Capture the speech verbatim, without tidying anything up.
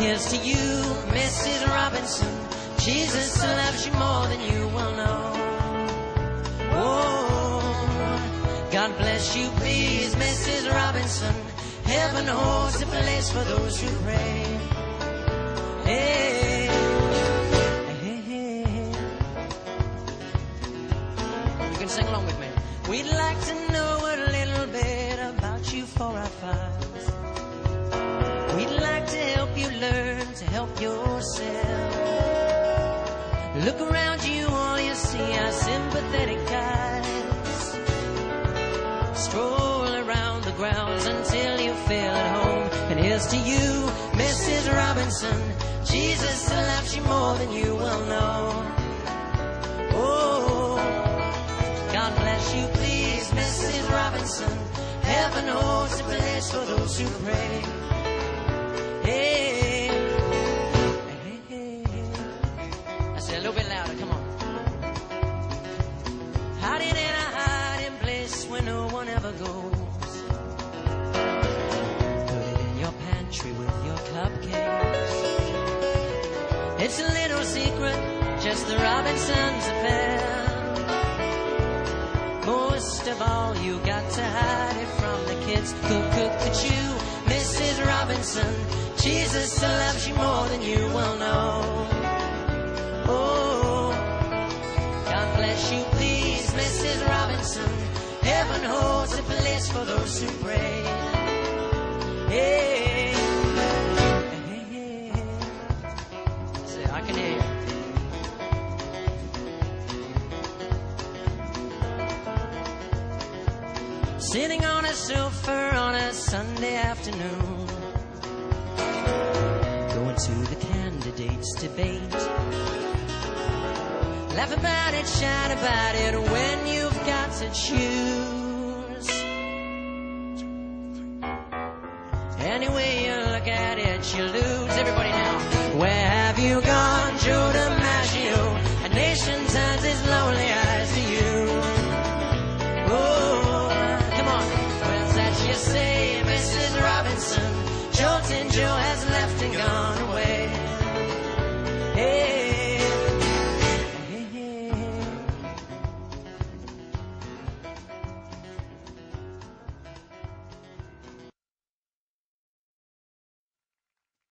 here's to you, Missus Robinson. Jesus loves you more than you will know. Oh, God bless you, please, Missus Robinson. Heaven holds a place for those who pray. Hey, hey, hey. You can sing along with me. We'd like to know a little bit about you for our files. We'd like to help you learn to help yourself. Look around you, all you see are sympathetic guys. Stroll around the grounds until you feel at home. And here's to you, Missus Robinson. Jesus loves you more than you will know. Oh, God bless you, please, Missus Robinson. Heaven holds a place for those who pray. Hey. A little bit louder, come on. Hiding in a hiding place where no one ever goes. Put it in your pantry with your cupcakes. It's a little secret, just the Robinsons' affair. Most of all, you got to hide it from the kids. Cook, cook, cook, you, Missus Robinson. Jesus loves you more than you will know. Oh, God bless you, please, Missus Robinson. Heaven holds a place for those who pray. Hey, hey, hey, hey. Say, I can hear you. Sitting on a sofa on a Sunday afternoon, going to the candidates' debate. Laugh about it, shout about it when you've got to choose. Any way you look at it, you lose. Everybody now. Where have you gone?